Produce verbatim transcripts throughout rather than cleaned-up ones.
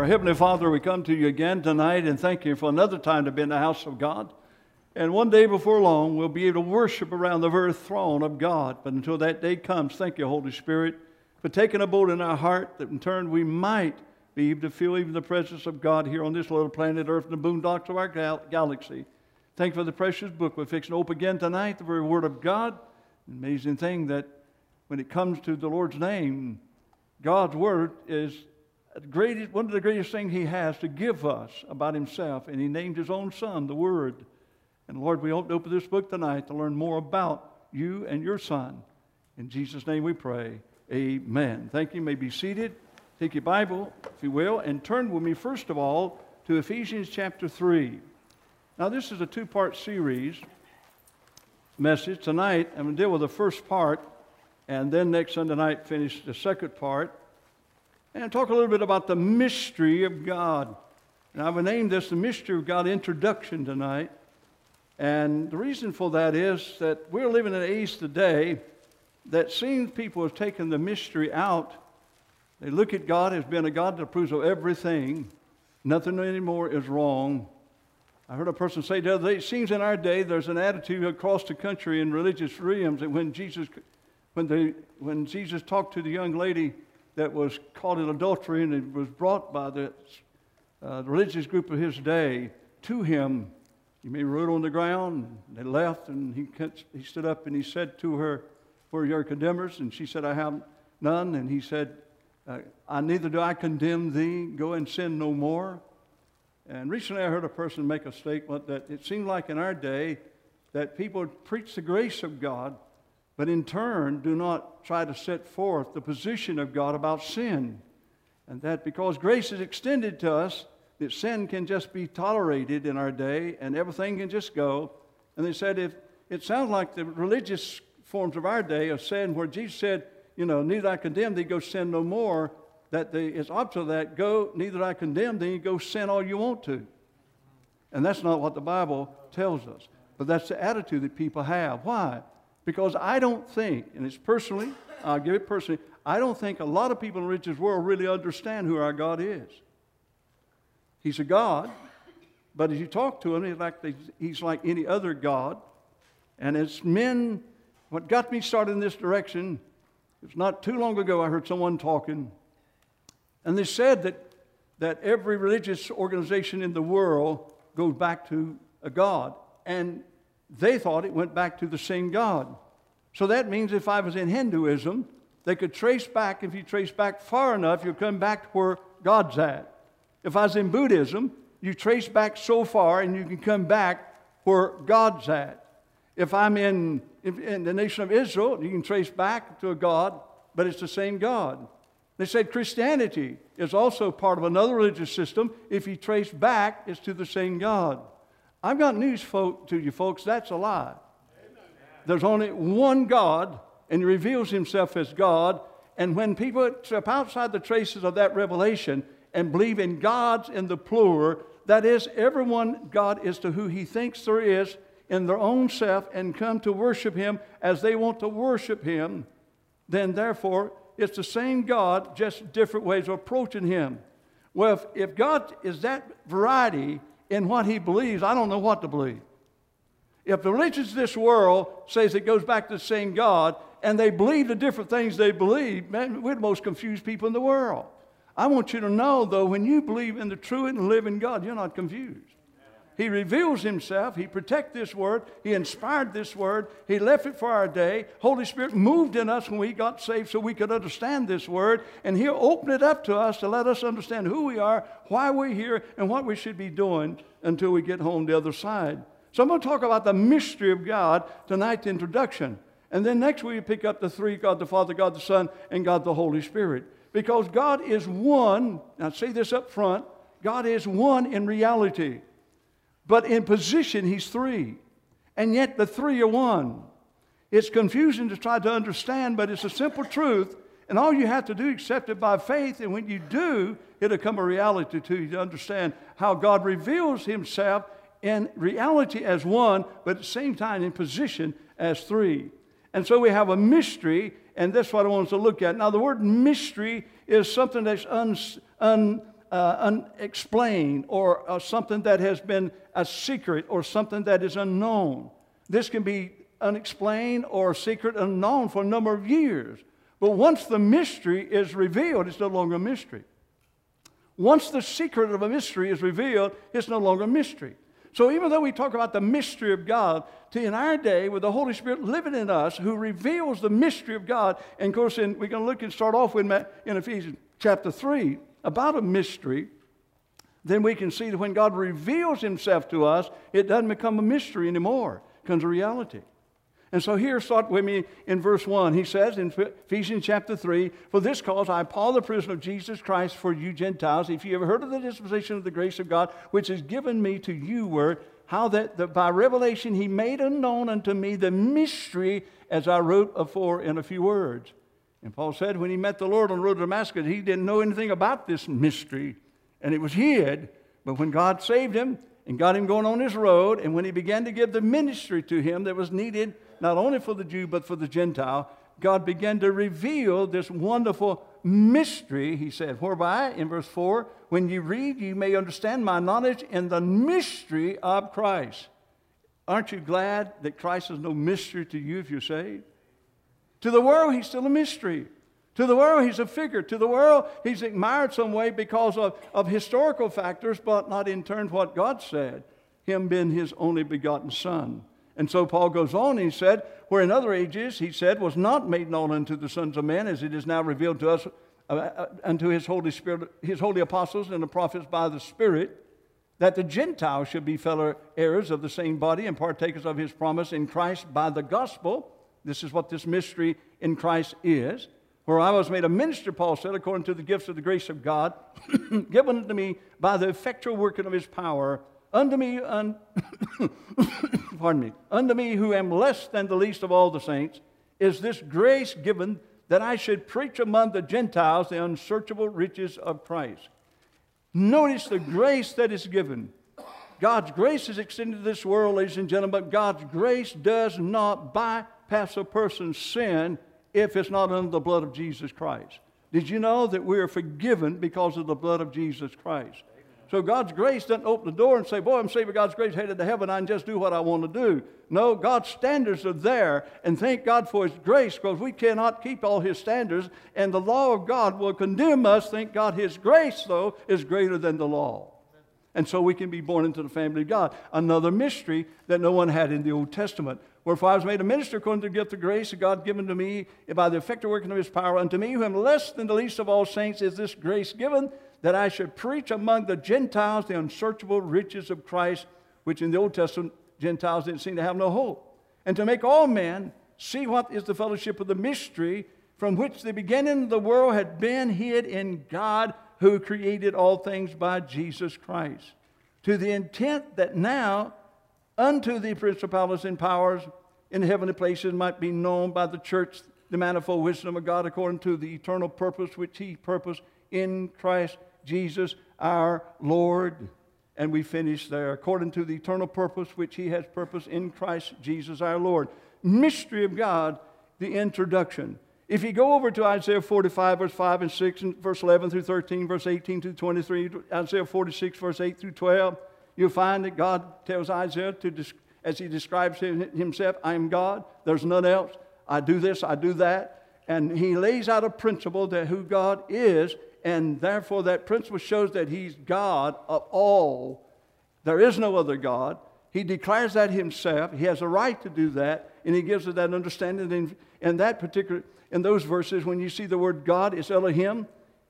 Our Heavenly Father, we come to you again tonight and thank you for another time to be in the house of God. And one day before long, we'll be able to worship around the very throne of God. But until that day comes, thank you, Holy Spirit, for taking a boat in our heart that in turn we might be able to feel even the presence of God here on this little planet Earth and the boondocks of our gal- galaxy. Thank you for the precious book we're fixing to open again tonight, the very Word of God. An amazing thing that when it comes to the Lord's name, God's Word is greatest, one of the greatest things He has to give us about Himself. And He named His own Son, the Word. And Lord, we hope to open this book tonight to learn more about you and your Son. In Jesus' name we pray. Amen. Thank you. You may be seated. Take your Bible, if you will, and turn with me, first of all, to Ephesians chapter three. Now, this is a two-part series message. Tonight, I'm going to deal with the first part, and then next Sunday night, finish the second part, and talk a little bit about the mystery of God. Now, I've named this the Mystery of God Introduction tonight. And the reason for that is that we're living in an age today that seems people have taken the mystery out. They look at God as being a God that approves of everything. Nothing anymore is wrong. I heard a person say the other day, it seems in our day there's an attitude across the country in religious realms that when Jesus, when, they, when Jesus talked to the young lady that was caught in adultery and it was brought by the uh, religious group of his day to him, he may wrote on the ground. They left, and he he stood up and he said to her, "Where are your condemners?" And she said, "I have none." And he said, uh, "I neither do I condemn thee. Go and sin no more." And recently I heard a person make a statement that it seemed like in our day that people preach the grace of God, but in turn do not try to set forth the position of God about sin. And that because grace is extended to us, that sin can just be tolerated in our day and everything can just go. And they said, if it sounds like the religious forms of our day are saying where Jesus said, you know, neither I condemn thee, go sin no more, that the, it's opposite of that, go, neither I condemn thee, go sin all you want to. And that's not what the Bible tells us. But that's the attitude that people have. Why? Because I don't think, and it's personally, I'll give it personally, I don't think a lot of people in the religious world really understand who our God is. He's a God, but as you talk to him, he's like, the, he's like any other God. And as men, what got me started in this direction, it was not too long ago I heard someone talking, and they said that, that every religious organization in the world goes back to a God. And they thought it went back to the same God. So that means if I was in Hinduism, they could trace back, if you trace back far enough, you'll come back to where God's at. If I was in Buddhism, you trace back so far and you can come back where God's at. If I'm in, in the nation of Israel, you can trace back to a God, but it's the same God. They said Christianity is also part of another religious system. If you trace back, it's to the same God. I've got news folk, to you folks, that's a lie. Amen. There's only one God, and He reveals Himself as God. And when people step outside the traces of that revelation and believe in gods in the plural, that is, everyone God is to who He thinks there is in their own self and come to worship Him as they want to worship Him, then therefore it's the same God, just different ways of approaching Him. Well, if, if God is that variety in what He believes, I don't know what to believe. If the religions of this world says it goes back to the same God, and they believe the different things they believe, man, we're the most confused people in the world. I want you to know, though, when you believe in the true and living God, you're not confused. He reveals Himself. He protects this Word. He inspired this Word. He left it for our day. Holy Spirit moved in us when we got saved so we could understand this Word. And He'll open it up to us to let us understand who we are, why we're here, and what we should be doing until we get home the other side. So I'm going to talk about the mystery of God tonight, the introduction. And then next week we pick up the three, God the Father, God the Son, and God the Holy Spirit. Because God is one, now say this up front, God is one in reality. But in position, He's three. And yet the three are one. It's confusing to try to understand, but it's a simple truth. And all you have to do is accept it by faith. And when you do, it'll come a reality to you to understand how God reveals Himself in reality as one, but at the same time in position as three. And so we have a mystery, and that's what I want us to look at. Now, the word mystery is something that's un, un, uh, unexplained, or uh, something that has been a secret, or something that is unknown. This can be unexplained or secret, unknown for a number of years. But once the mystery is revealed, it's no longer a mystery. Once the secret of a mystery is revealed, it's no longer a mystery. So even though we talk about the mystery of God, to in our day, with the Holy Spirit living in us, who reveals the mystery of God, and of course, in, we're going to look and start off with in Ephesians chapter three about a mystery, then we can see that when God reveals himself to us, it doesn't become a mystery anymore. It becomes a reality. And so here, start with me in verse one. He says in Ephesians chapter three, "For this cause I, Paul, the prisoner of Jesus Christ, for you Gentiles, if you ever heard of the dispensation of the grace of God, which is given me to you, were how that the, by revelation he made unknown unto me the mystery, as I wrote afore in a few words." And Paul said when he met the Lord on the road to Damascus, he didn't know anything about this mystery, and it was hid. But when God saved him and got him going on his road, and when he began to give the ministry to him that was needed, not only for the Jew, but for the Gentile, God began to reveal this wonderful mystery, he said, whereby, in verse four, "When you read, you may understand my knowledge in the mystery of Christ." Aren't you glad that Christ is no mystery to you if you're saved? To the world, he's still a mystery. To the world, he's a figure. To the world, he's admired some way because of, of historical factors, but not in turn what God said, him being his only begotten Son. And so Paul goes on, and he said, "Where in other ages, he said, was not made known unto the sons of men, as it is now revealed to us, uh, uh, unto his holy Spirit, his holy apostles and the prophets by the Spirit, that the Gentiles should be fellow heirs of the same body and partakers of his promise in Christ by the gospel." This is what this mystery in Christ is. "Where I was made a minister," Paul said, "according to the gifts of the grace of God, given unto me by the effectual working of his power, unto me, un pardon me, unto me who am less than the least of all the saints, is this grace given, that I should preach among the Gentiles the unsearchable riches of Christ." Notice the grace that is given. God's grace is extended to this world, ladies and gentlemen, but God's grace does not bypass a person's sin if it's not under the blood of Jesus Christ. Did you know that we are forgiven because of the blood of Jesus Christ? So God's grace doesn't open the door and say, "Boy, I'm saved by God's grace, headed to heaven, I can just do what I want to do." No, God's standards are there, and thank God for his grace, because we cannot keep all his standards, and the law of God will condemn us. Thank God his grace, though, is greater than the law. And so we can be born into the family of God. Another mystery that no one had in the Old Testament. "Wherefore I was made a minister according to the gift of grace of God given to me by the effective working of his power. Unto me, who am less than the least of all saints, is this grace given, that I should preach among the Gentiles the unsearchable riches of Christ," which in the Old Testament Gentiles didn't seem to have no hope. "And to make all men see what is the fellowship of the mystery, from which the beginning of the world had been hid in God, who created all things by Jesus Christ, to the intent that now unto the principalities and powers in the heavenly places might be known by the church the manifold wisdom of God, according to the eternal purpose which he purposed in Christ Jesus our Lord." And we finish there. "According to the eternal purpose which he has purposed in Christ Jesus our Lord." Mystery of God, the introduction. If you go over to Isaiah forty-five, verse five and six, and verse eleven through thirteen, verse eighteen through twenty-three, Isaiah forty-six, verse eight through twelve, you'll find that God tells Isaiah, to, as he describes himself, "I am God, there's none else. I do this, I do that." And he lays out a principle that who God is, and therefore that principle shows that he's God of all. There is no other God. He declares that himself. He has a right to do that, and he gives us that understanding. In, in that particular, in those verses, when you see the word God, it's Elohim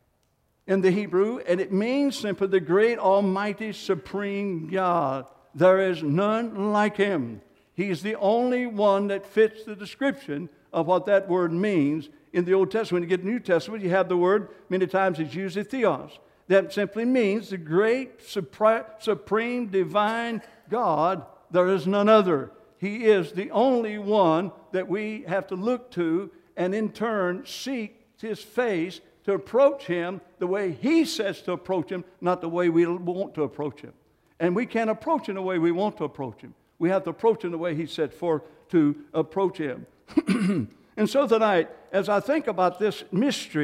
in the Hebrew, and it means simply the great, almighty, supreme God. There is none like him. He's the only one that fits the description of what that word means in the Old Testament. When you get the New Testament, you have the word, many times it's used as theos. That simply means the great, supreme, divine God. There is none other. He is the only one that we have to look to, and in turn seek his face to approach him the way he says to approach him, not the way we want to approach him. And we can't approach him the way we want to approach him. We have to approach him the way he said for to approach him. And so tonight, as I think about this mystery,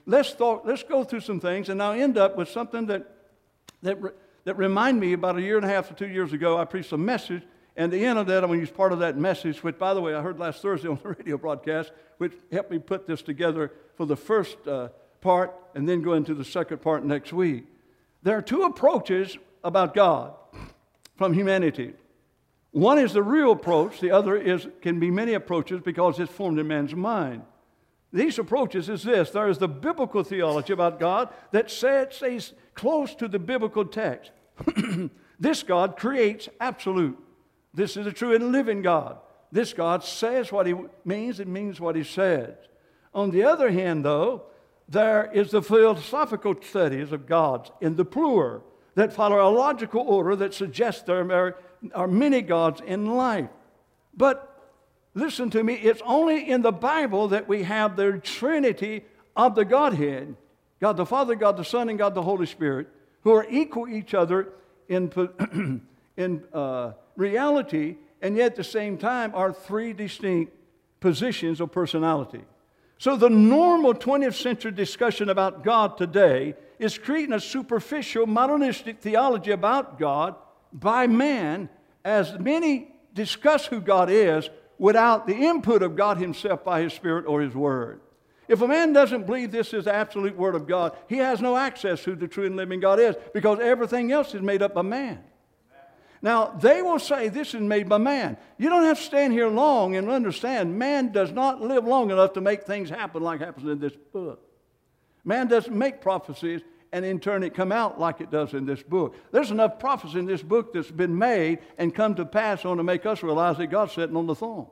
let's, talk, let's go through some things, and I'll end up with something that, that, re, that reminded me about a year and a half or two years ago. I preached a message, and the end of that, I'm going to use part of that message, which, by the way, I heard last Thursday on the radio broadcast, which helped me put this together for the first uh, part and then go into the second part next week. There are two approaches about God from humanity. One is the real approach. The other is can be many approaches because it's formed in man's mind. These approaches is this. There is the biblical theology about God that stays close to the biblical text. This God creates absolute. This is a true and living God. This God says what he means and means what he says. On the other hand, though, there is the philosophical studies of gods in the plural that follow a logical order that suggests there are many gods in life. But listen to me, it's only in the Bible that we have the Trinity of the Godhead, God the Father, God the Son, and God the Holy Spirit, who are equal each other in, in uh, reality, and yet at the same time are three distinct positions of personality. So the normal twentieth century discussion about God today is creating a superficial modernistic theology about God by man, as many discuss who God is without the input of God himself by his Spirit or his Word. If a man doesn't believe this is the absolute Word of God, he has no access to who the true and living God is, because everything else is made up by man. Now, they will say this is made by man. You don't have to stand here long and understand man does not live long enough to make things happen like happens in this book. Man doesn't make prophecies and in turn it come out like it does in this book. There's enough prophecy in this book that's been made and come to pass on to make us realize that God's sitting on the throne.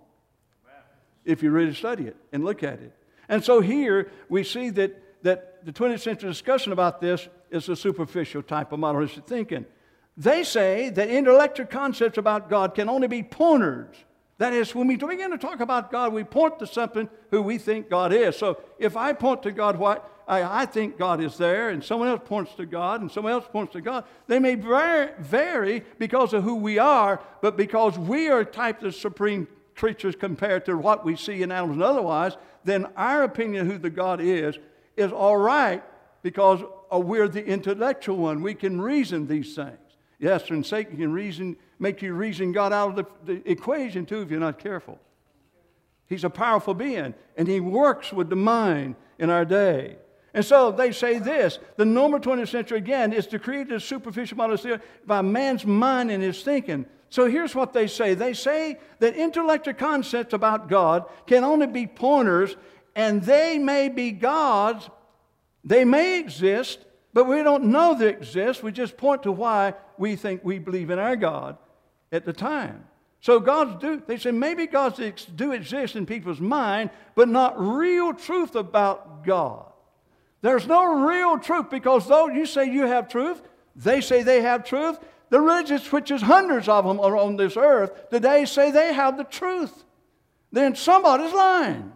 If you really study it and look at it. And so here we see that, that the twentieth century discussion about this is a superficial type of modernistic thinking. They say that intellectual concepts about God can only be pointers. That is, when we begin to talk about God, we point to something who we think God is. So if I point to God, what I, I think God is there, and someone else points to God, and someone else points to God, they may vary because of who we are, but because we are types of supreme creatures compared to what we see in animals and otherwise, then our opinion of who the God is is all right because we're the intellectual one. We can reason these things. Yes, and Satan can reason, make you reason God out of the, the equation too if you're not careful. He's a powerful being, and he works with the mind in our day. And so they say this, the normal twentieth century, again, is to create a superficial model by man's mind and his thinking. So here's what they say. They say that intellectual concepts about God can only be pointers, and they may be gods, they may exist, but we don't know they exist. We just point to why we think we believe in our God at the time. So gods do, they say maybe gods do exist in people's mind, but not real truth about God. There's no real truth because though you say you have truth, they say they have truth. The religions, which is hundreds of them are on this earth, today say they have the truth. Then somebody's lying.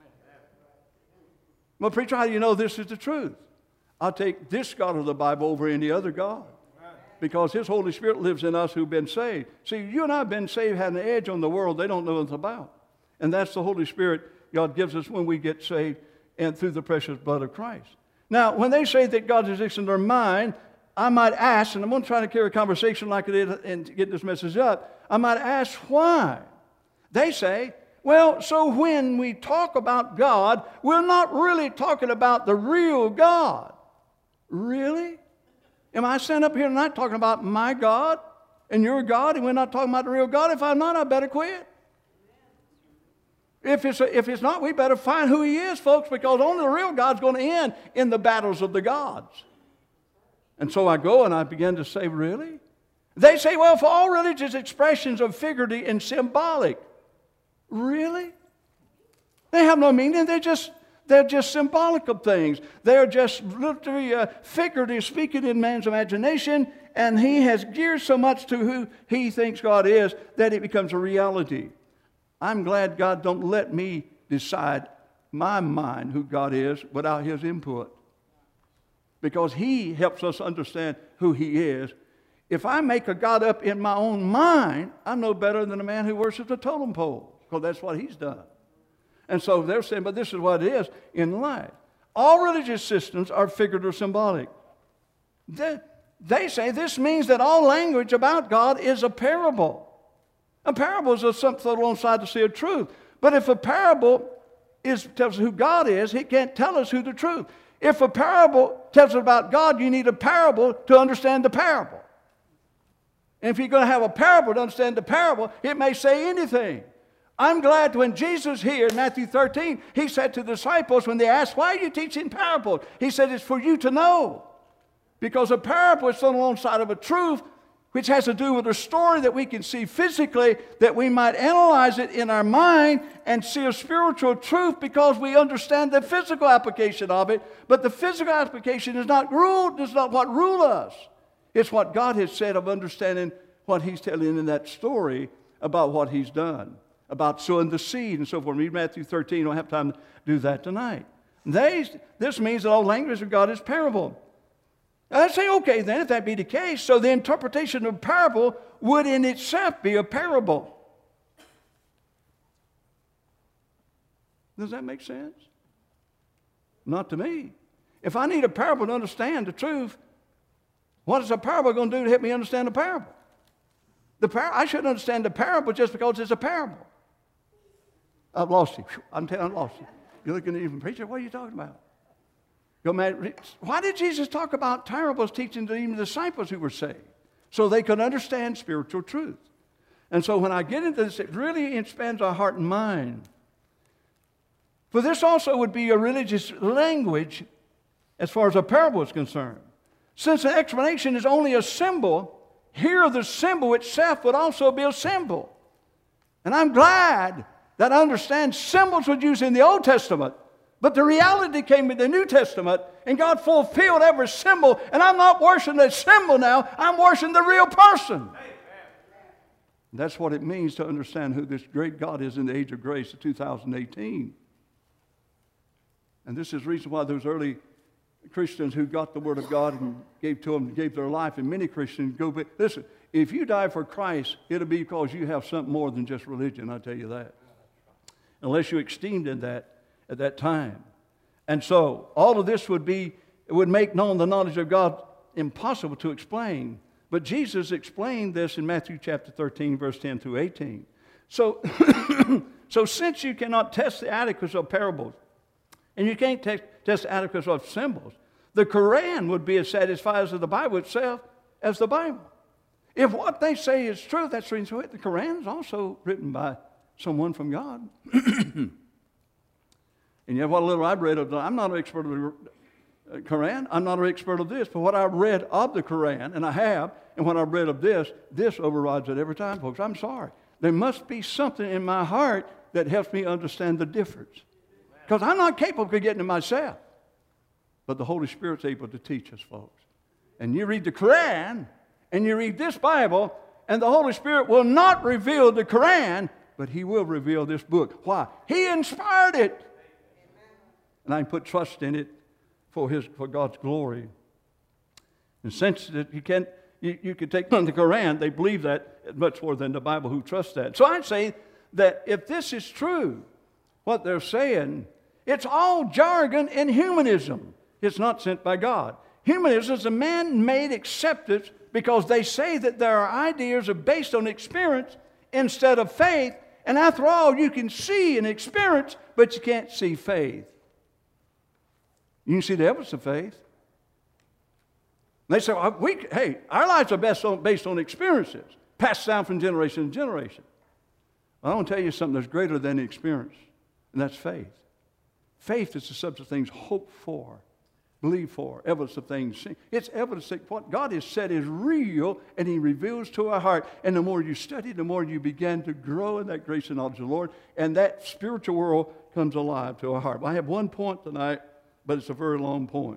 Well, preacher, how do you know this is the truth? I'll take this God of the Bible over any other God because his Holy Spirit lives in us who've been saved. See, you and I have been saved, had an edge on the world they don't know anything about. And that's the Holy Spirit God gives us when we get saved and through the precious blood of Christ. Now, when they say that God exists in their mind, I might ask, and I'm going to try to carry a conversation like it is and get this message up, I might ask why. They say, well, so when we talk about God, we're not really talking about the real God. Really? Am I standing up here tonight talking about my God and your God, and we're not talking about the real God? If I'm not, I better quit. If it's, a, if it's not, we better find who he is, folks, because only the real God's going to end in the battles of the gods. And so I go and I begin to say, really? They say, well, for all religious expressions are figurative and symbolic. Really? They have no meaning. They're just, they're just symbolic of things. They're just literally uh, figurative, speaking in man's imagination, and he has geared so much to who he thinks God is that it becomes a reality. I'm glad God don't let me decide my mind who God is without his input, because he helps us understand who he is. If I make a God up in my own mind, I'm no better than a man who worships a totem pole, because that's what he's done. And so they're saying, but this is what it is in life. All religious systems are figurative or symbolic. They, they say this means that all language about God is a parable. A parable is something alongside to see a truth. But if a parable is, tells us who God is, he can't tell us who the truth. If a parable tells us about God, you need a parable to understand the parable. And if you're going to have a parable to understand the parable, it may say anything. I'm glad when Jesus here in Matthew thirteen, he said to the disciples when they asked, why are you teaching parables? He said, it's for you to know. Because a parable is on alongside of a truth which has to do with a story that we can see physically, that we might analyze it in our mind and see a spiritual truth because we understand the physical application of it. But the physical application is not ruled, is not what rules us. It's what God has said of understanding what he's telling in that story about what he's done, about sowing the seed and so forth. Read Matthew thirteen. I don't have time to do that tonight. They, this means that all language of God is parable. I say, okay, then, if that be the case, so the interpretation of parable would in itself be a parable. Does that make sense? Not to me. If I need a parable to understand the truth, what is a parable going to do to help me understand the parable? The par- I shouldn't understand the parable just because it's a parable. I've lost you. I'm telling you, I lost you. You're looking at even preacher, what are you talking about? Go, man, why did Jesus talk about parables teaching to even the disciples who were saved? So they could understand spiritual truth. And so when I get into this, it really expands our heart and mind. For this also would be a religious language as far as a parable is concerned. Since an explanation is only a symbol, here the symbol itself would also be a symbol. And I'm glad that I understand symbols were used in the Old Testament. But the reality came in the New Testament, and God fulfilled every symbol, and I'm not worshiping that symbol now, I'm worshiping the real person. That's what it means to understand who this great God is in the age of grace of two thousand eighteen. And this is the reason why those early Christians who got the Word of God and gave to them, gave their life, and many Christians go back. Listen, if you die for Christ, it'll be because you have something more than just religion, I tell you that. Unless you esteemed in that at that time. And so all of this would be, it would make known the knowledge of God impossible to explain. But Jesus explained this in Matthew chapter thirteen, verse ten through eighteen. So, so since you cannot test the adequacy of parables, and you can't te- test the adequacy of symbols, the Quran would be as satisfied as the Bible itself as the Bible. If what they say is true, that's the reason why the Quran is also written by someone from God. And yet what little I've read of the, I'm not an expert of the Quran, I'm not an expert of this, but what I've read of the Quran, and I have, and what I've read of this, this overrides it every time, folks. I'm sorry. There must be something in my heart that helps me understand the difference. Because I'm not capable of getting it myself. But the Holy Spirit's able to teach us, folks. And you read the Quran, and you read this Bible, and the Holy Spirit will not reveal the Quran, but He will reveal this book. Why? He inspired it. And I can put trust in it for his for God's glory. And since that you can you, you can take on the Quran, they believe that much more than the Bible who trust that. So I'd say that if this is true, what they're saying, it's all jargon and humanism. It's not sent by God. Humanism is a man-made acceptance because they say that their ideas are based on experience instead of faith. And after all, you can see and experience, but you can't see faith. You can see the evidence of faith. They say, well, we, hey, our lives are based on, based on experiences, passed down from generation to generation. Well, I want to tell you something that's greater than experience, and that's faith. Faith is the substance of things hoped for, believed for, evidence of things seen. It's evidence that what God has said is real, and He reveals to our heart. And the more you study, the more you begin to grow in that grace and knowledge of the Lord, and that spiritual world comes alive to our heart. Well, I have one point tonight, but it's a very long point.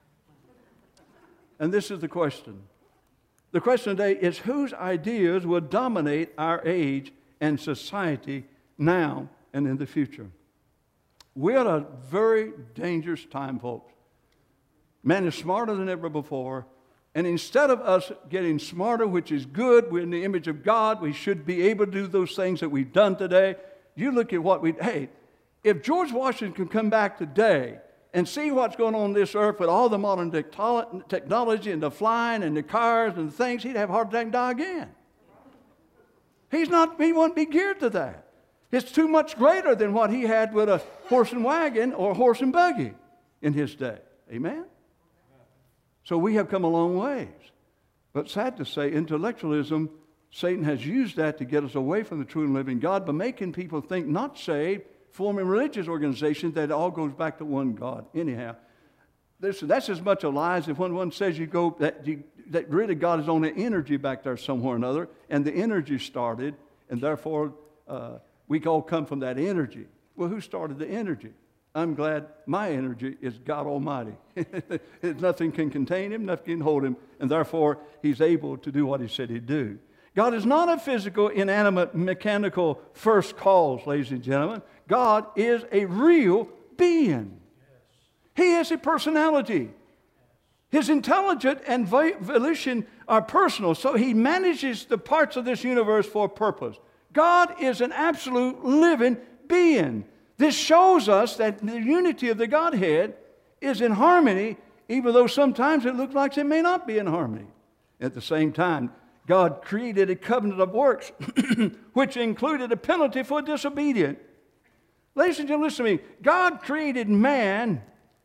And this is the question. The question today is whose ideas will dominate our age and society now and in the future? We're at a very dangerous time, folks. Man is smarter than ever before. And instead of us getting smarter, which is good, we're in the image of God, we should be able to do those things that we've done today. You look at what we, hey, if George Washington could come back today and see what's going on on this earth with all the modern technology and the flying and the cars and the things, he'd have a heart attack and die again. He's not, he won't be geared to that. It's too much greater than what he had with a horse and wagon or a horse and buggy in his day. Amen? So we have come a long ways. But sad to say, intellectualism, Satan has used that to get us away from the true and living God by making people think not saved, forming religious organizations that it all goes back to one God. Anyhow, listen, that's as much a lie as if when one says you go, that, you, that really God is on an energy back there somewhere or another, and the energy started, and therefore uh, we all come from that energy. Well, who started the energy? I'm glad my energy is God Almighty. Nothing can contain him, nothing can hold him, and therefore he's able to do what he said he'd do. God is not a physical, inanimate, mechanical first cause, ladies and gentlemen. God is a real being. He is a personality. His intelligence and volition are personal, so he manages the parts of this universe for a purpose. God is an absolute living being. This shows us that the unity of the Godhead is in harmony, even though sometimes it looks like it may not be in harmony. At the same time, God created a covenant of works, which included a penalty for disobedience. Ladies and gentlemen, listen to me. God created man,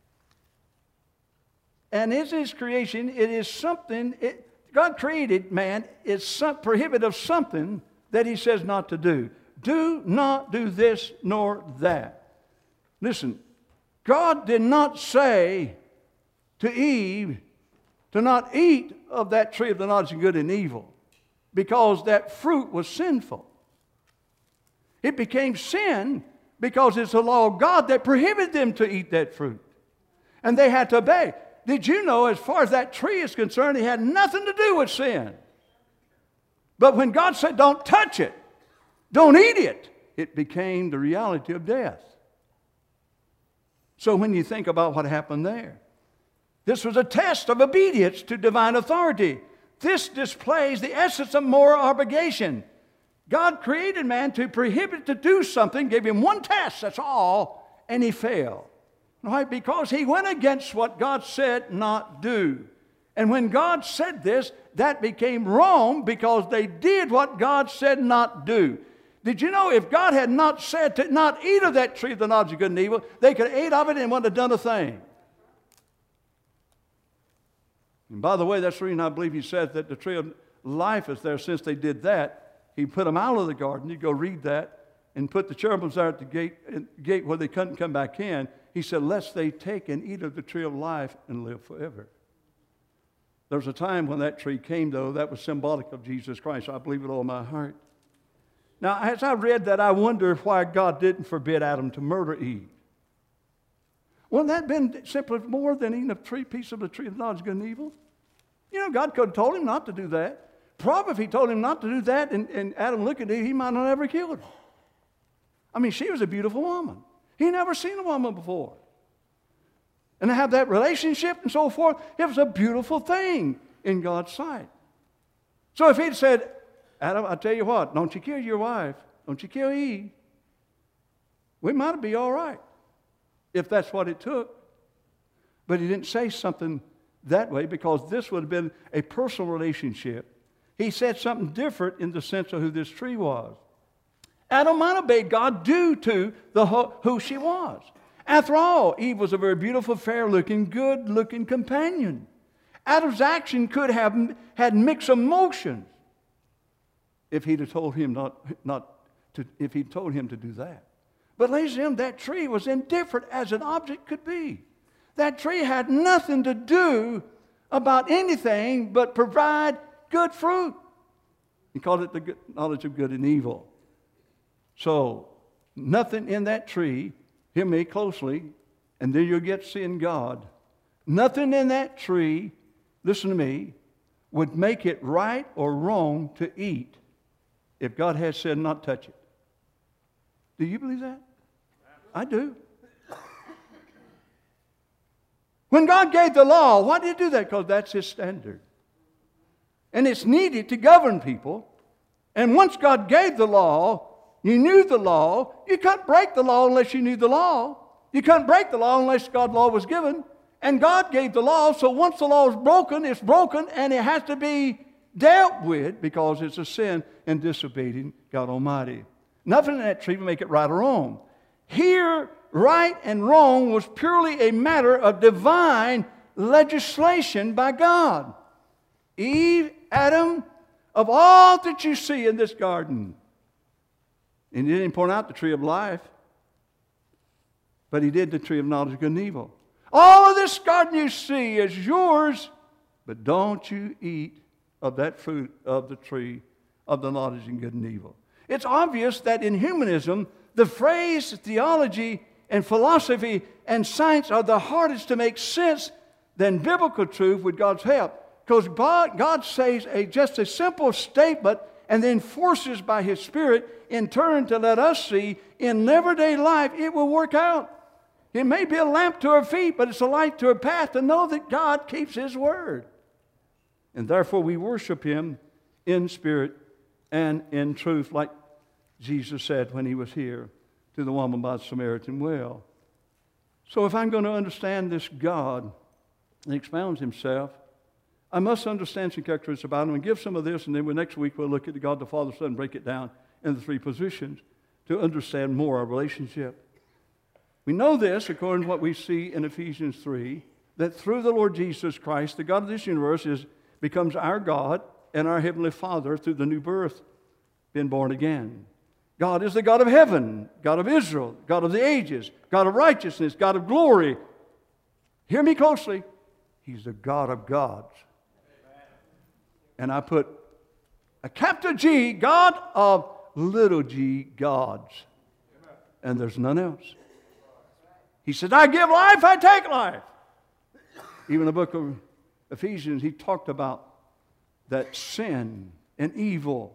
and in his creation, it is something, it, God created man, is some, prohibited of something that he says not to do. Do not do this nor that. Listen, God did not say to Eve to not eat of that tree of the knowledge of good and evil, because that fruit was sinful. It became sin because it's the law of God that prohibited them to eat that fruit. And they had to obey. Did you know, as far as that tree is concerned, it had nothing to do with sin. But when God said, don't touch it, don't eat it, it became the reality of death. So when you think about what happened there, this was a test of obedience to divine authority. This displays the essence of moral obligation. God created man to prohibit to do something, gave him one test, that's all, and he failed. Why? Because he went against what God said not do. And when God said this, that became wrong because they did what God said not do. Did you know if God had not said to not eat of that tree of the knowledge of good and evil, they could have ate of it and wouldn't have done a thing. And by the way, that's the reason I believe he said that the tree of life is there. Since they did that, he put them out of the garden. You go read that, and put the cherubims there at the gate, gate where they couldn't come back in. He said, lest they take and eat of the tree of life and live forever. There was a time when that tree came, though, that was symbolic of Jesus Christ. I believe with all my heart. Now, as I read that, I wonder why God didn't forbid Adam to murder Eve. Wouldn't that have been simply more than eating a tree, piece of the tree of knowledge of good and evil? You know, God could have told him not to do that. Probably if he told him not to do that and, and Adam looked at Eve, he might not have ever killed her. I mean, she was a beautiful woman. He never seen a woman before. And to have that relationship and so forth, it was a beautiful thing in God's sight. So if he'd said, Adam, I tell you what, don't you kill your wife. Don't you kill Eve. We might be all right if that's what it took. But he didn't say something that way because this would have been a personal relationship. He said something different in the sense of who this tree was. Adam might have obeyed God due to the who she was. After all, Eve was a very beautiful, fair-looking, good-looking companion. Adam's action could have had mixed emotions if he'd have told him not, not to, if he'd told him to do that. But ladies and gentlemen, that tree was indifferent as an object could be. That tree had nothing to do about anything but provide good fruit. He called it the good, knowledge of good and evil. So, nothing in that tree, hear me closely, and then you'll get seeing God. Nothing in that tree, listen to me, would make it right or wrong to eat if God had said not touch it. Do you believe that? I do. When God gave the law, why did he do that? Because that's his standard. And it's needed to govern people. And once God gave the law, you knew the law. You couldn't break the law unless you knew the law. You couldn't break the law unless God's law was given. And God gave the law, so once the law is broken, it's broken, and it has to be dealt with because it's a sin in disobeying God Almighty. Nothing in that tree will make it right or wrong. Here, right and wrong was purely a matter of divine legislation by God. Eve, Adam, of all that you see in this garden, and he didn't point out the tree of life, but he did the tree of knowledge of good and evil. All of this garden you see is yours, but don't you eat of that fruit of the tree of the knowledge of good and evil. It's obvious that in humanism, the phrase theology and philosophy and science are the hardest to make sense than biblical truth with God's help. Because God, God says a, just a simple statement and then forces by His Spirit in turn to let us see in everyday life it will work out. It may be a lamp to our feet, but it's a light to our path to know that God keeps His word. And therefore we worship Him in spirit and in truth, like Jesus said when He was here to the woman by the Samaritan well. So if I'm going to understand this God that expounds Himself, I must understand some characteristics about Him and give some of this, and then next week we'll look at the God the Father, Son, and break it down in the three positions to understand more our relationship. We know this according to what we see in Ephesians three, that through the Lord Jesus Christ, the God of this universe is, becomes our God and our Heavenly Father through the new birth, being born again. God is the God of heaven, God of Israel, God of the ages, God of righteousness, God of glory. Hear me closely. He's the God of gods. Amen. And I put a capital G, God of little g gods. Amen. And there's none else. He said, I give life, I take life. Even in the book of Ephesians, he talked about that sin and evil.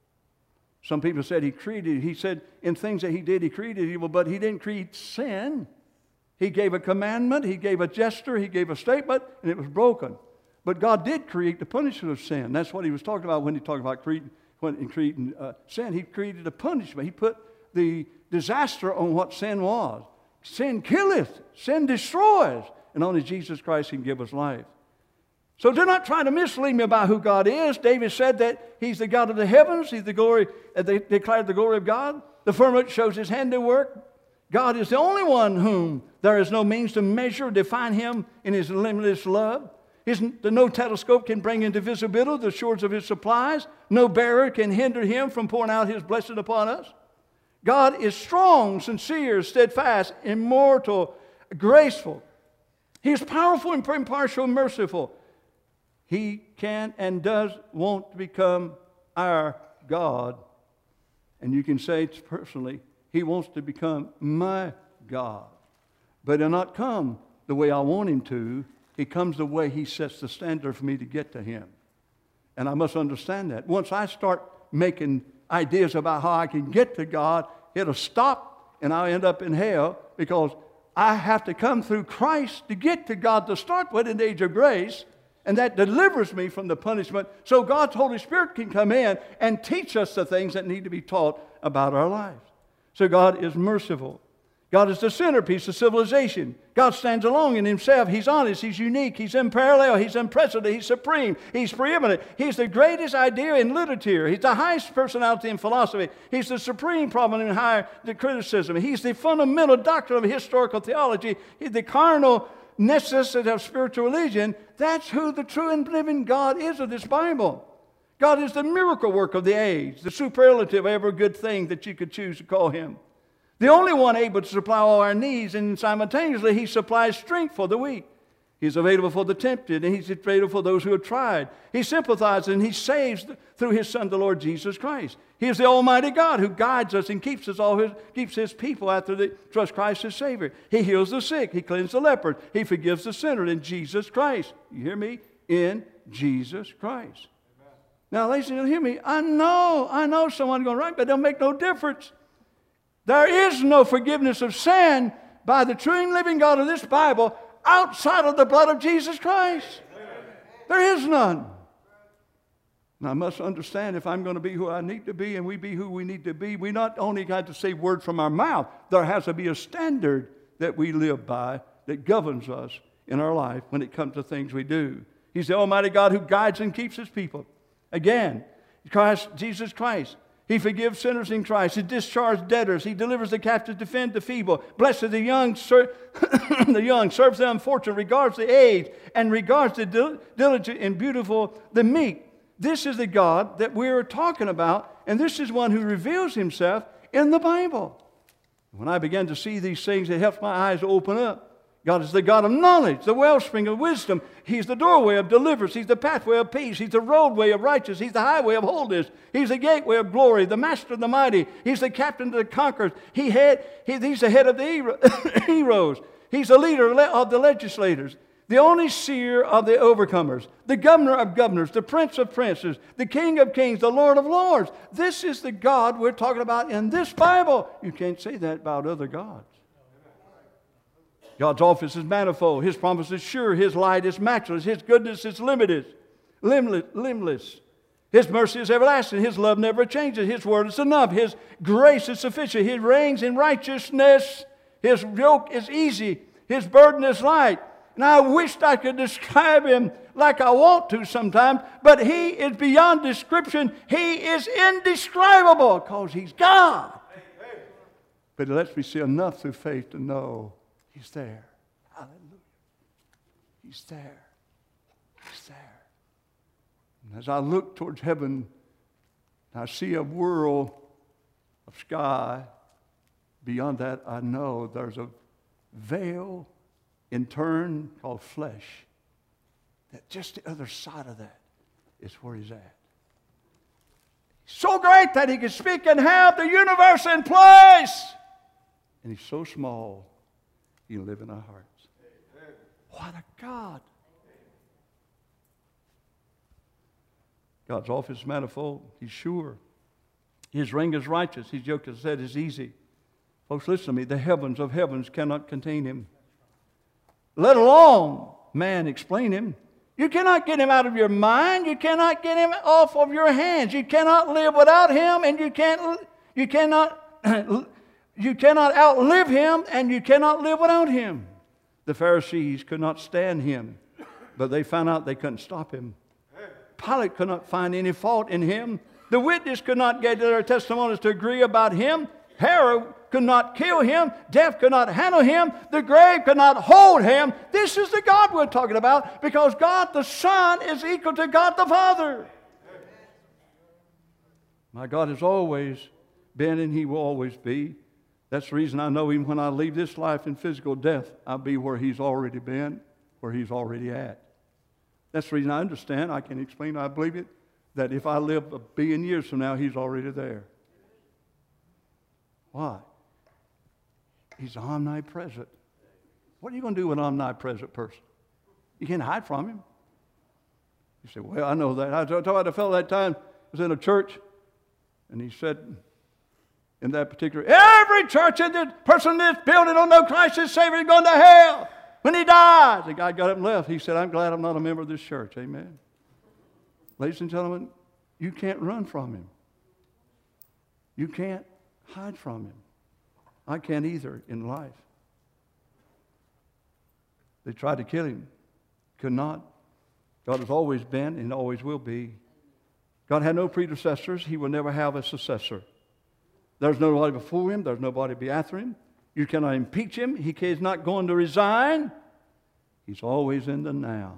Some people said he created, he said in things that he did, he created evil, but he didn't create sin. He gave a commandment, he gave a gesture, he gave a statement, and it was broken. But God did create the punishment of sin. That's what he was talking about when he talked about creating, when, in creating uh, sin. He created a punishment. He put the disaster on what sin was. Sin killeth, sin destroys, and only Jesus Christ can give us life. So do not try to mislead me about who God is. David said that He's the God of the heavens. He's the glory, uh, they declared the glory of God. The firmament shows His handiwork. God is the only one whom there is no means to measure or define Him in His limitless love. His, the, no telescope can bring into visibility the shores of His supplies. No barrier can hinder Him from pouring out His blessing upon us. God is strong, sincere, steadfast, immortal, graceful. He is powerful and impartial and merciful. He can and does want to become our God. And you can say it personally, He wants to become my God. But He'll not come the way I want Him to. He comes the way He sets the standard for me to get to Him. And I must understand that. Once I start making ideas about how I can get to God, it'll stop and I'll end up in hell because I have to come through Christ to get to God to start with in the age of grace. And that delivers me from the punishment so God's Holy Spirit can come in and teach us the things that need to be taught about our lives. So God is merciful. God is the centerpiece of civilization. God stands alone in Himself. He's honest. He's unique. He's unparalleled. He's unprecedented. He's supreme. He's preeminent. He's the greatest idea in literature. He's the highest personality in philosophy. He's the supreme problem in higher criticism. He's the fundamental doctrine of historical theology. He's the carnal necessity of spiritual religion. That's who the true and living God is of this Bible. God is the miracle work of the age, the superlative of every good thing that you could choose to call Him. The only one able to supply all our needs, and simultaneously He supplies strength for the weak. He's available for the tempted, and He's available for those who have tried. He sympathizes and He saves through His Son, the Lord Jesus Christ. He is the Almighty God who guides us and keeps us all his, keeps His people after they trust Christ as Savior. He heals the sick. He cleanses the leper. He forgives the sinner in Jesus Christ. You hear me? In Jesus Christ. Amen. Now, ladies and gentlemen, hear me. I know, I know someone's going to write, but it don't make no difference. There is no forgiveness of sin by the true and living God of this Bible outside of the blood of Jesus Christ. There is none. And I must understand if I'm going to be who I need to be and we be who we need to be, we not only got to say words from our mouth, there has to be a standard that we live by that governs us in our life when it comes to things we do. He's the Almighty God who guides and keeps His people. Again, Christ, Jesus Christ. He forgives sinners in Christ. He discharges debtors. He delivers the captives, defends the feeble. Blesses the young, ser- the young, serves the unfortunate, regards the aged, and regards the dil- diligent and beautiful, the meek. This is the God that we're talking about, and this is one who reveals Himself in the Bible. When I began to see these things, it helps my eyes to open up. God is the God of knowledge, the wellspring of wisdom. He's the doorway of deliverance. He's the pathway of peace. He's the roadway of righteousness. He's the highway of holiness. He's the gateway of glory, the master of the mighty. He's the captain of the conquerors. He had, he, he's the head of the heroes. He's the leader of the legislators, the only seer of the overcomers, the governor of governors, the prince of princes, the king of kings, the Lord of lords. This is the God we're talking about in this Bible. You can't say that about other gods. God's office is manifold. His promise is sure. His light is matchless. His goodness is limited, limitless. His mercy is everlasting. His love never changes. His word is enough. His grace is sufficient. He reigns in righteousness. His yoke is easy. His burden is light. And I wished I could describe Him like I want to sometimes, but He is beyond description. He is indescribable because He's God. But He lets me see enough through faith to know He's there. Hallelujah. He's there. He's there. And as I look towards heaven, I see a world of sky. Beyond that, I know there's a veil in turn called flesh. That just the other side of that is where He's at. So great that He can speak and have the universe in place. And He's so small, He can live in our hearts. What a God. God's office is manifold. He's sure. His ring is righteous. His yoke, as I said, is easy. Folks, listen to me. The heavens of heavens cannot contain Him, let alone man explain Him. You cannot get Him out of your mind. You cannot get Him off of your hands. You cannot live without Him, and you can't. You cannot. You cannot outlive Him, and you cannot live without Him. The Pharisees could not stand Him, but they found out they couldn't stop Him. Pilate could not find any fault in Him. The witness could not get their testimonies to agree about Him. Herod could not kill Him. Death could not handle Him. The grave could not hold Him. This is the God we're talking about, because God the Son is equal to God the Father. My God has always been, and He will always be. That's the reason I know even when I leave this life in physical death, I'll be where He's already been, where He's already at. That's the reason I understand, I can explain, I believe it, that if I live a billion years from now, He's already there. Why? He's omnipresent. What are you going to do with an omnipresent person? You can't hide from Him. You say, well, I know that. I told a fellow that time, was in a church, and he said, in that particular, every church in this person in this building don't know Christ as Savior is going to hell when he dies. The guy got up and left. He said, I'm glad I'm not a member of this church. Amen. Ladies and gentlemen, you can't run from Him. You can't hide from Him. I can't either in life. They tried to kill Him. Could not. God has always been and always will be. God had no predecessors. He will never have a successor. There's nobody before Him. There's nobody after Him. You cannot impeach Him. He is not going to resign. He's always in the now.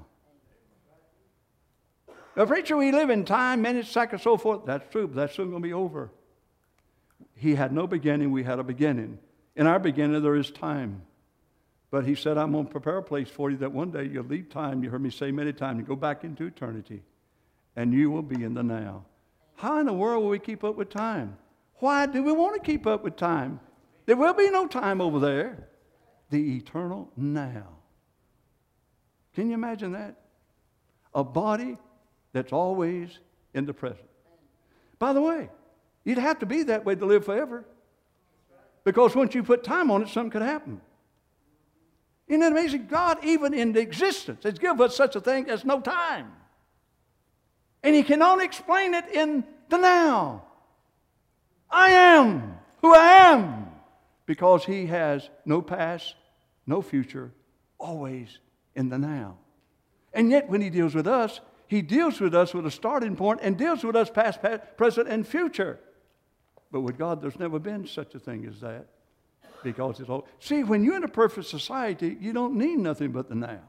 Now, preacher, we live in time, minutes, seconds, so forth. That's true, but that's soon going to be over. He had no beginning. We had a beginning. In our beginning, there is time. But He said, I'm going to prepare a place for you that one day you'll leave time. You heard me say many times, you go back into eternity, and you will be in the now. How in the world will we keep up with time? Why do we want to keep up with time? There will be no time over there. The eternal now. Can you imagine that? A body that's always in the present. By the way, you'd have to be that way to live forever. Because once you put time on it, something could happen. Isn't that amazing? God, even in the existence, has given us such a thing as no time. And He can only explain it in the now. I am who I am. Because He has no past, no future, always in the now. And yet when he deals with us, he deals with us with a starting point and deals with us past, past, present, and future. But with God, there's never been such a thing as that. Because it's all... See, when you're in a perfect society, you don't need nothing but the now.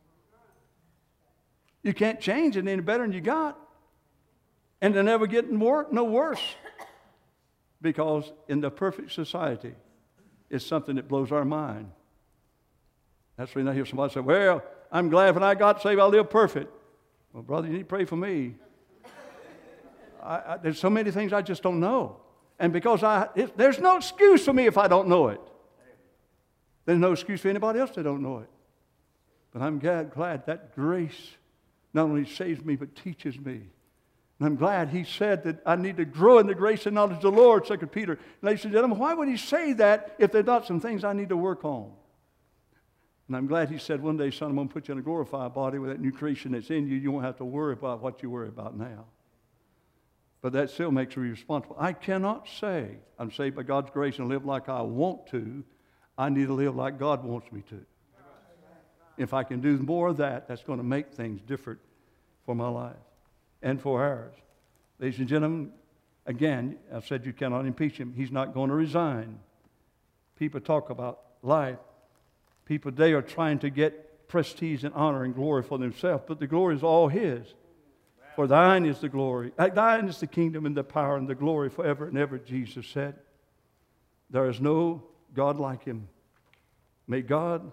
You can't change it any better than you got. And they're never getting more, no worse. Because in the perfect society, it's something that blows our mind. That's when I hear somebody say, well, I'm glad when I got saved, I lived perfect. Well, brother, you need to pray for me. I, I, there's so many things I just don't know. And because I, it, there's no excuse for me if I don't know it. There's no excuse for anybody else that don't know it. But I'm glad, glad that grace not only saves me, but teaches me. And I'm glad he said that I need to grow in the grace and knowledge of the Lord, Second Peter. Ladies and gentlemen, why would he say that if there's not some things I need to work on? And I'm glad he said one day, son, I'm going to put you in a glorified body with that new creation that's in you. You won't have to worry about what you worry about now. But that still makes me responsible. I cannot say I'm saved by God's grace and live like I want to. I need to live like God wants me to. If I can do more of that, that's going to make things different for my life and for ours. Ladies and gentlemen, again, I've said you cannot impeach him. He's not going to resign. People talk about life. People today are trying to get prestige and honor and glory for themselves, but the glory is all his. For thine is the glory. Thine is the kingdom and the power and the glory forever and ever, Jesus said. There is no God like him. May God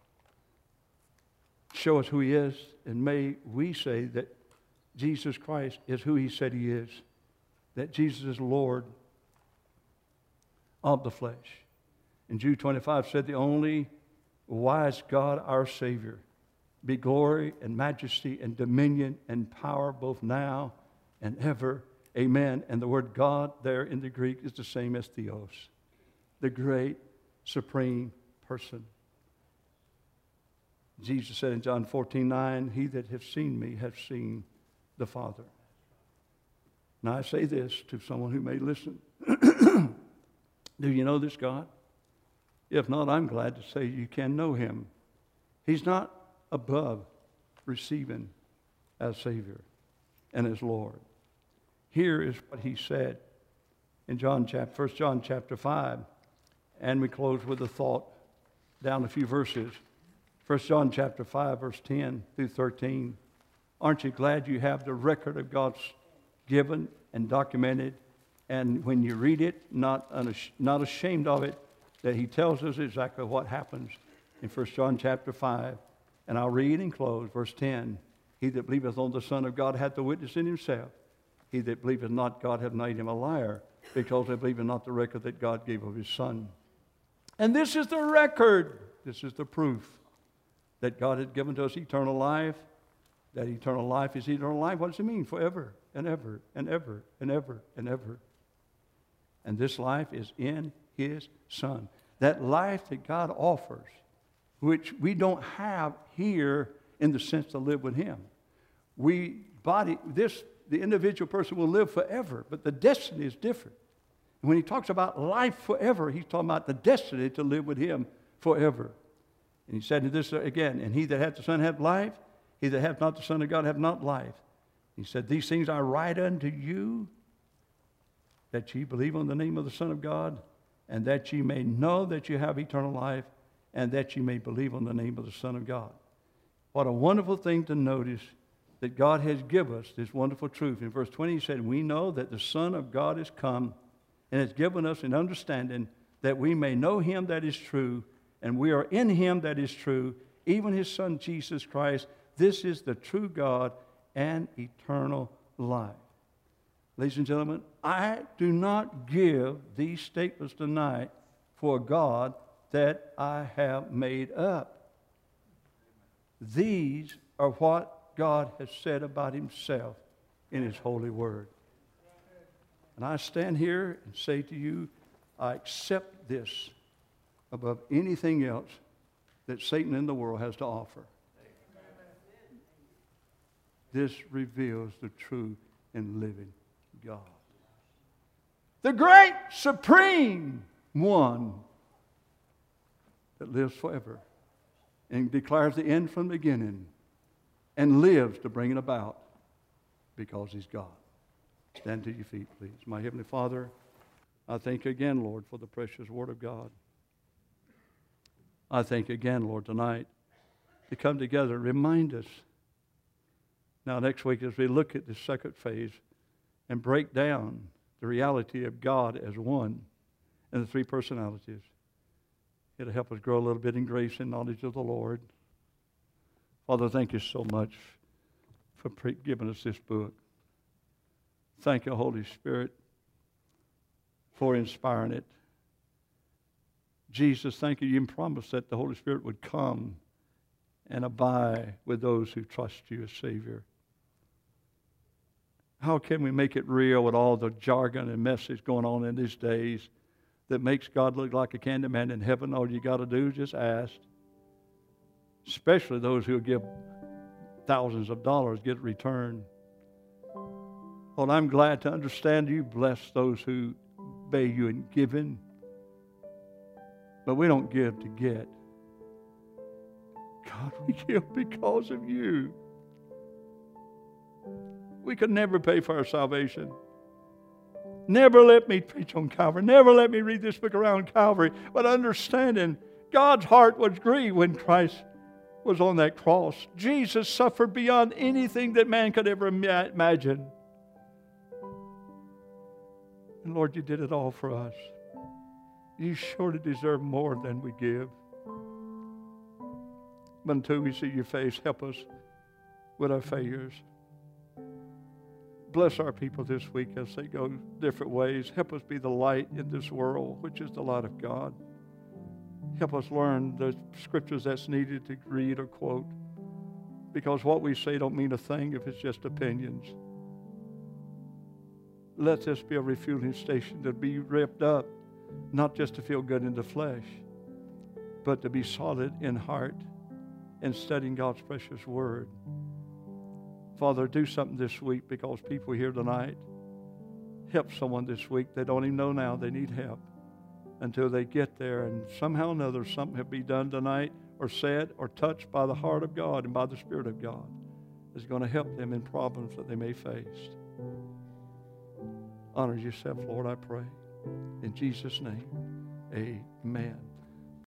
show us who he is, and may we say that Jesus Christ is who he said he is, that Jesus is Lord of the flesh. And Jude twenty-five said, the only wise God, our Savior, be glory and majesty and dominion and power both now and ever. Amen. And the word God there in the Greek is the same as theos, the great supreme person. Jesus said in John fourteen nine, he that hath seen me hath seen the Father. Now I say this to someone who may listen. Do you know this God? If not, I'm glad to say you can know him. He's not above receiving as Savior and as Lord. Here is what he said in John chapter, First John chapter five, and we close with a thought down a few verses. First John chapter five, verse ten through thirteen. Aren't you glad you have the record of God's given and documented, and when you read it, not unash- not ashamed of it, that he tells us exactly what happens in First John chapter five. And I'll read and close, verse ten. He that believeth on the Son of God hath the witness in himself. He that believeth not God hath made him a liar, because they believe not the record that God gave of his Son. And this is the record, this is the proof that God had given to us eternal life. That eternal life is eternal life. What does it mean? Forever and ever and ever and ever and ever. And this life is in his Son. That life that God offers, which we don't have here in the sense to live with him. We body, this, the individual person will live forever, but the destiny is different. And when he talks about life forever, he's talking about the destiny to live with him forever. And he said this again, and he that hath the Son hath life, he that hath not the Son of God hath not life. He said, these things I write unto you, that ye believe on the name of the Son of God, and that ye may know that you have eternal life, and that ye may believe on the name of the Son of God. What a wonderful thing to notice that God has given us this wonderful truth. In verse twenty, he said, we know that the Son of God is come, and has given us an understanding that we may know him that is true, and we are in him that is true, even his Son Jesus Christ. This is the true God and eternal life. Ladies and gentlemen, I do not give these statements tonight for a God that I have made up. These are what God has said about himself in his holy word. And I stand here and say to you, I accept this above anything else that Satan in the world has to offer. This reveals the true and living God. The great supreme one that lives forever and declares the end from the beginning and lives to bring it about because He's God. Stand to your feet, please. My Heavenly Father, I thank you again, Lord, for the precious Word of God. I thank you again, Lord, tonight to come together and remind us. Now, next week, as we look at the second phase and break down the reality of God as one and the three personalities, it'll help us grow a little bit in grace and knowledge of the Lord. Father, thank you so much for pre- giving us this book. Thank you, Holy Spirit, for inspiring it. Jesus, thank you. You promised that the Holy Spirit would come and abide with those who trust you as Savior. How can we make it real with all the jargon and message going on in these days that makes God look like a candy man in heaven? All you got to do is just ask. Especially those who give thousands of dollars get returned. Well, I'm glad to understand you bless those who obey you in giving. But we don't give to get. God, we give because of you. We could never pay for our salvation. Never let me preach on Calvary. Never let me read this book around Calvary. But understanding God's heart was grieved when Christ was on that cross. Jesus suffered beyond anything that man could ever imagine. And Lord, you did it all for us. You surely deserve more than we give. But until we see your face, help us with our failures. Bless our people this week as they go different ways. Help us be the light in this world, which is the light of God. Help us learn the scriptures that's needed to read or quote. Because what we say don't mean a thing if it's just opinions. Let this be a refueling station to be ripped up, not just to feel good in the flesh, but to be solid in heart and studying God's precious word. Father, do something this week because people here tonight, help someone this week. They don't even know now they need help until they get there, and somehow or another something will be done tonight or said or touched by the heart of God and by the Spirit of God is going to help them in problems that they may face. Honor yourself, Lord, I pray. In Jesus' name, amen.